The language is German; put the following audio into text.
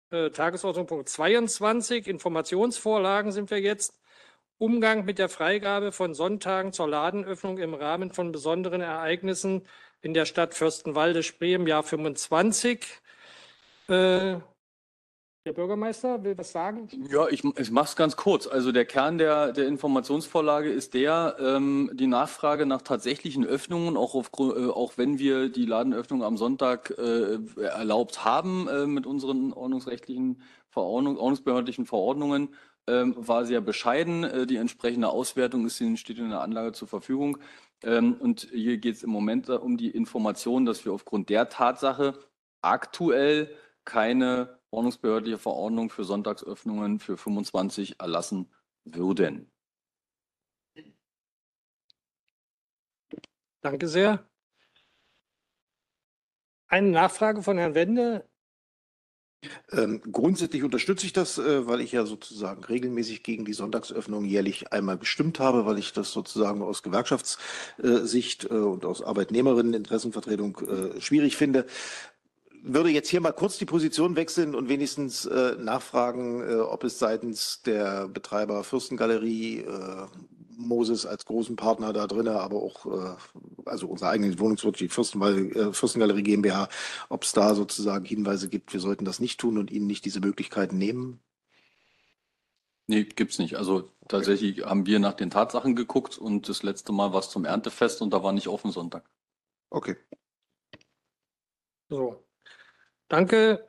Tagesordnungspunkt 22, Informationsvorlagen sind wir jetzt. Umgang mit der Freigabe von Sonntagen zur Ladenöffnung im Rahmen von besonderen Ereignissen in der Stadt Fürstenwalde-Spree im Jahr 25. Der Bürgermeister will was sagen? Ja, ich mache es ganz kurz. Also der Kern der Informationsvorlage ist die Nachfrage nach tatsächlichen Öffnungen, auch wenn wir die Ladenöffnung am Sonntag erlaubt haben mit unseren ordnungsbehördlichen Verordnungen, war sehr bescheiden. Die entsprechende Auswertung steht in der Anlage zur Verfügung. Und hier geht es im Moment um die Information, dass wir aufgrund der Tatsache aktuell keine ordnungsbehördliche Verordnung für Sonntagsöffnungen für 25 erlassen würden. Danke sehr. Eine Nachfrage von Herrn Wende. Grundsätzlich unterstütze ich das, weil ich ja sozusagen regelmäßig gegen die Sonntagsöffnung jährlich einmal gestimmt habe, weil ich das sozusagen aus Gewerkschaftssicht und aus Arbeitnehmerinneninteressenvertretung schwierig finde. Würde jetzt hier mal kurz die Position wechseln und wenigstens nachfragen, ob es seitens der Betreiber Fürstengalerie, Moses als großen Partner da drin, aber auch also unsere eigene Wohnungswirtschaft, die Fürstengalerie GmbH, ob es da sozusagen Hinweise gibt, wir sollten das nicht tun und ihnen nicht diese Möglichkeiten nehmen? Nee, gibt's nicht. Also tatsächlich haben wir nach den Tatsachen geguckt und das letzte Mal war es zum Erntefest und da war nicht offen Sonntag. Okay. So. Danke.